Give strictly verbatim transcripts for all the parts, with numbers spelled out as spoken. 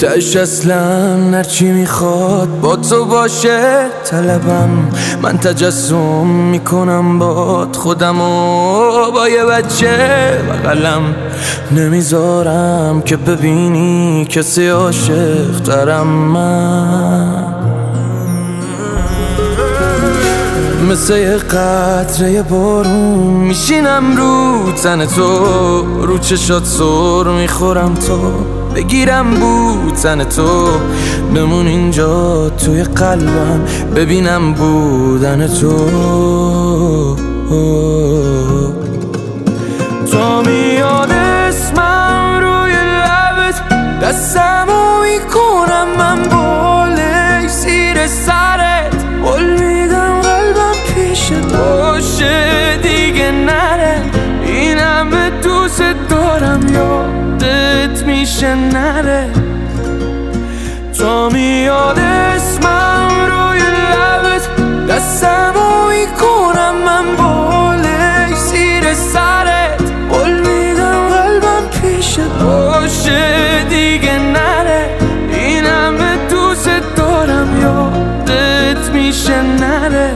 تش اصلا هرچی میخواد با تو باشه طلبم. من تجسم میکنم باد خودمو با یه بچه بغلم. نمیذارم که ببینی کسی عاشق ترم. من مثل یه قطره بارون میشینم رو تن تو، رو چشات سر میخورم تو، بگیرم بوتن تو، بمون اینجا توی قلبم، ببینم بودن تو. تو میاد اسمم روی لبت، دستمو میکنم من بالای زیر سرت، قول میدم قلبم پیشت باشه دیگه نره. این همه دوست دارم یادت میشه نره. تو میاد اسمم روی لبت، دستمو میکنم من بالای زیر سرت، قول میدم قلبم پیشت باشه دیگه نره. این همه دوست دارم یادت میشه نره.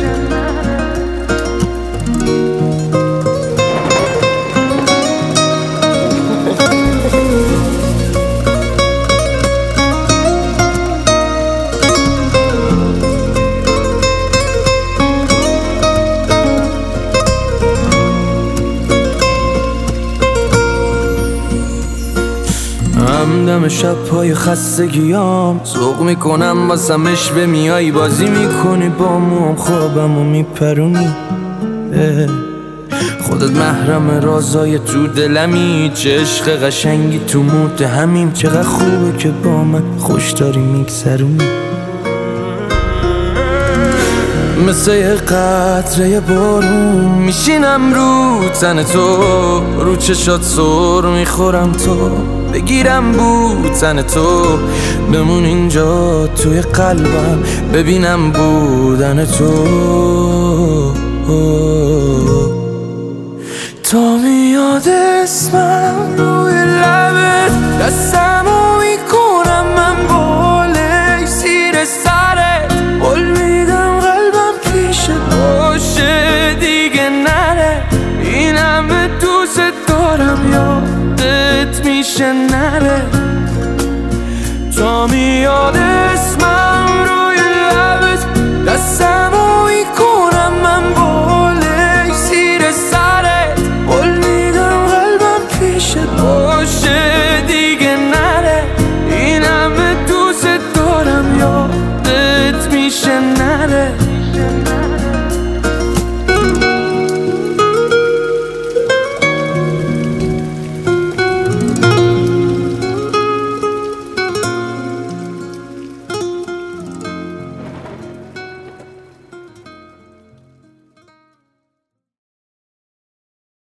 همدم شب پای خستگیام ذوق میکنم واسمش به میای بازی میکنی با موم، خوابمو میپرونی. خودت محرم رازای تو دلمی، چه عشق قشنگی تو موت همیم. چقدر خوبه که با من خوش داری میگذرونی. مثل یه قطره بارون میشینم رو تن تو، رو چشات سر میخورم تو، بگیرم بوتن تو، بمون اینجا توی قلبم، ببینم بودن تو. تو میاد اسمم روی لبت، دستمو میکنم من بالای زیر سرت، قول میدم قلبم پیشت باشه دیگه نره. این همه دوست دارم یادت میشه نره. تو میاد اسمم روی لبت، دستمو میکنم من بالای زیر سرت، قول میدم قلبم پیشت باشه